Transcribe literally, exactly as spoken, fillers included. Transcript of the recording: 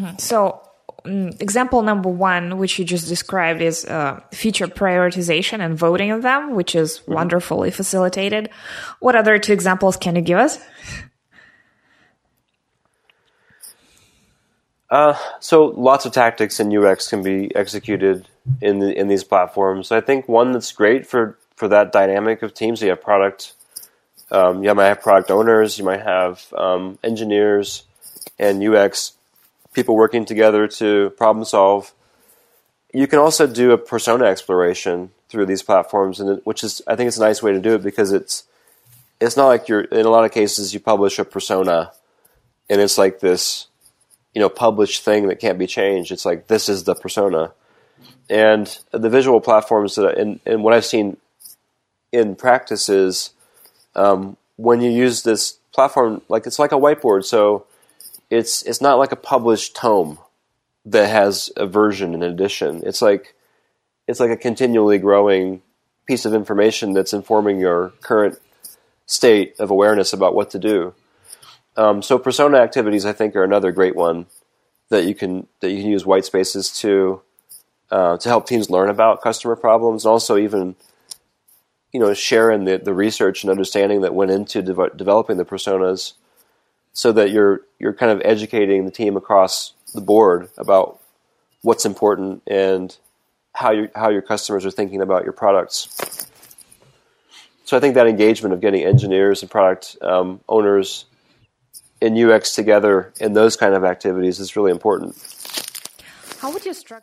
So um, example number one, which you just described, is uh, feature prioritization and voting of them, which is mm-hmm. wonderfully facilitated. What other two examples can you give us? Uh, so lots of tactics in U X can be executed in the, in these platforms. I think one that's great for, for that dynamic of teams, you have product, um, you might have product owners, you might have um, engineers and U X people working together to problem solve. You can also do a persona exploration through these platforms, and it, which is, I think it's a nice way to do it because it's it's not like you're, in a lot of cases you publish a persona and it's like this, you know, published thing that can't be changed. It's like, this is the persona. And the visual platforms that, and, and what I've seen in practice is um, when you use this platform, like it's like a whiteboard. So it's it's not like a published tome that has a version and edition. It's like it's like a continually growing piece of information that's informing your current state of awareness about what to do. Um, so persona activities, I think, are another great one that you can that you can use white spaces to uh, to help teams learn about customer problems, and also even you know share in the, the research and understanding that went into de- developing the personas, so that you're you're kind of educating the team across the board about what's important and how your how your customers are thinking about your products. So I think that engagement of getting engineers and product um, owners in U X together in those kind of activities is really important. How would you structure